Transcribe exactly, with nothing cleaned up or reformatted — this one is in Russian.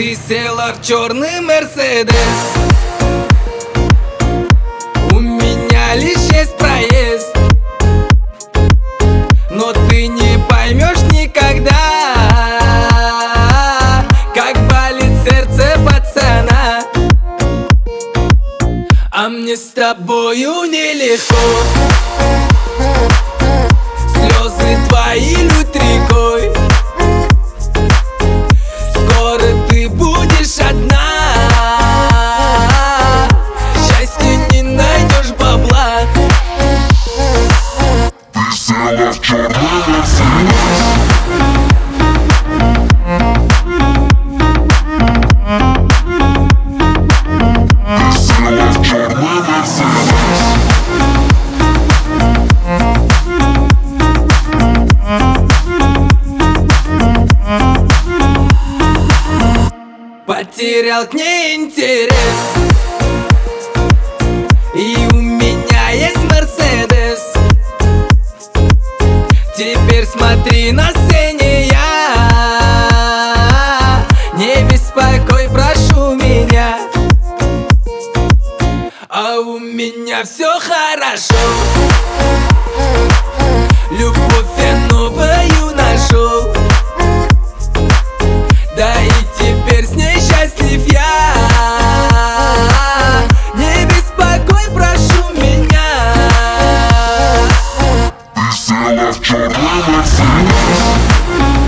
Ты села в черный Мерседес. У меня лишь есть проезд, но ты не поймешь никогда, как болит сердце пацана. А мне с тобою нелегко. Слезы твои льют рекой. Скоро ты будешь одна. Счастья не найдешь, бабла. Ты села в черный Мерседес. Ты села в черный Мерседес. Потерял к ней интерес, и у меня есть Мерседес. Теперь смотри на сцене я. Не беспокой, прошу меня. А у меня все хорошо. Любовь я новую нашел. Да и теперь с ней счастлив я. Не беспокой, прошу меня. Ты села в черный Мерседес.